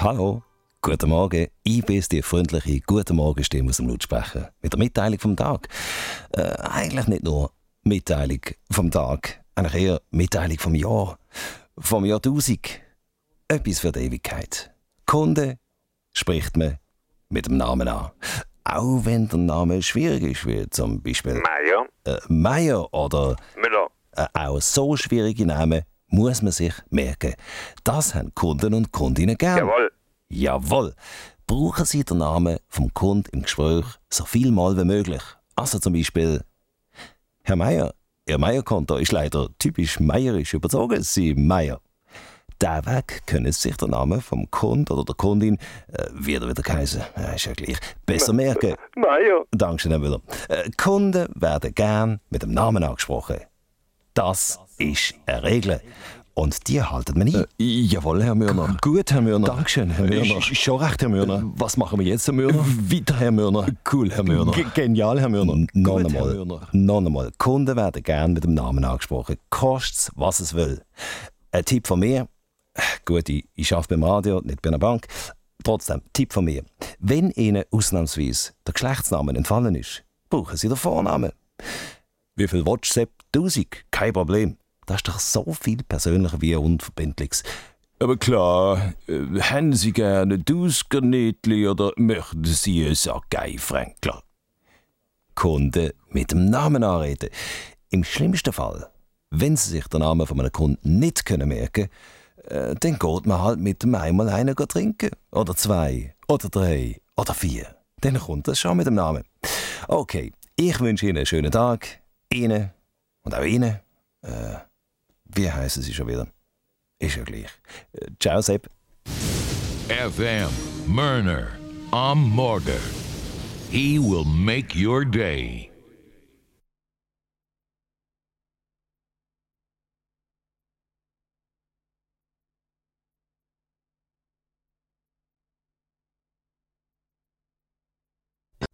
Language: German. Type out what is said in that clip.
Hallo, guten Morgen. Ich bin die freundliche Guten Morgen-Stimme aus dem Lautsprecher. Mit der Mitteilung vom Tag. Eigentlich nicht nur Mitteilung vom Tag, eigentlich eher Mitteilung vom Jahr. Vom Jahrtausend. Etwas für die Ewigkeit. Kunde spricht man mit dem Namen an. Auch wenn der Name schwierig ist, wie zum Beispiel Meier oder Müller. auch so schwierige Namen muss man sich merken. Das haben Kunden und Kundinnen gern. Jawohl. Jawohl. Brauchen Sie den Namen vom Kunden im Gespräch so viel Mal wie möglich. Also zum Beispiel: Herr Meier, Ihr Meierkonto ist leider typisch meierisch überzogen, Sie Meier. Da weg können Sie sich den Namen vom Kunden oder der Kundin wieder heißen. Ist ja gleich. Besser merken. Meier. Dankeschön, Herr Müller. Kunden werden gern mit dem Namen angesprochen. Das ist eine Regel. Und die halten wir nicht. Jawohl, Herr Mürner. Gut, Herr Mürner. Dankeschön, Herr Mürner. Schon recht, Herr Mürner. Was machen wir jetzt, Herr Mürner? Weiter, Herr Mürner. Cool, Herr Mürner. Genial, Herr Mürner. Noch Gut, Herr einmal. Mürner. Noch einmal. Kunden werden gern mit dem Namen angesprochen. Kostet's, was es will. Ein Tipp von mir. Gut, ich arbeite beim Radio, nicht bei einer Bank. Trotzdem, Tipp von mir. Wenn Ihnen ausnahmsweise der Geschlechtsname entfallen ist, brauchen Sie den Vornamen. Wie viel WhatsApp? 1000? Kein Problem. Das ist doch so viel persönlicher wie unverbindliches. Aber klar, haben Sie gerne Duschgarnetli oder möchten Sie ein Sackei-Fränkler? Kunden mit dem Namen anreden. Im schlimmsten Fall, wenn Sie sich den Namen von einem Kunden nicht merken können, dann geht man halt mit dem einmal einen trinken. Oder 2, oder 3, oder 4. Dann kommt das schon mit dem Namen. Okay, ich wünsche Ihnen einen schönen Tag. Ihnen und auch Ihnen. Wie heißen Sie schon wieder? Ist ja gleich. Ciao, Sepp. FM Murner am Morgen. He will make your day.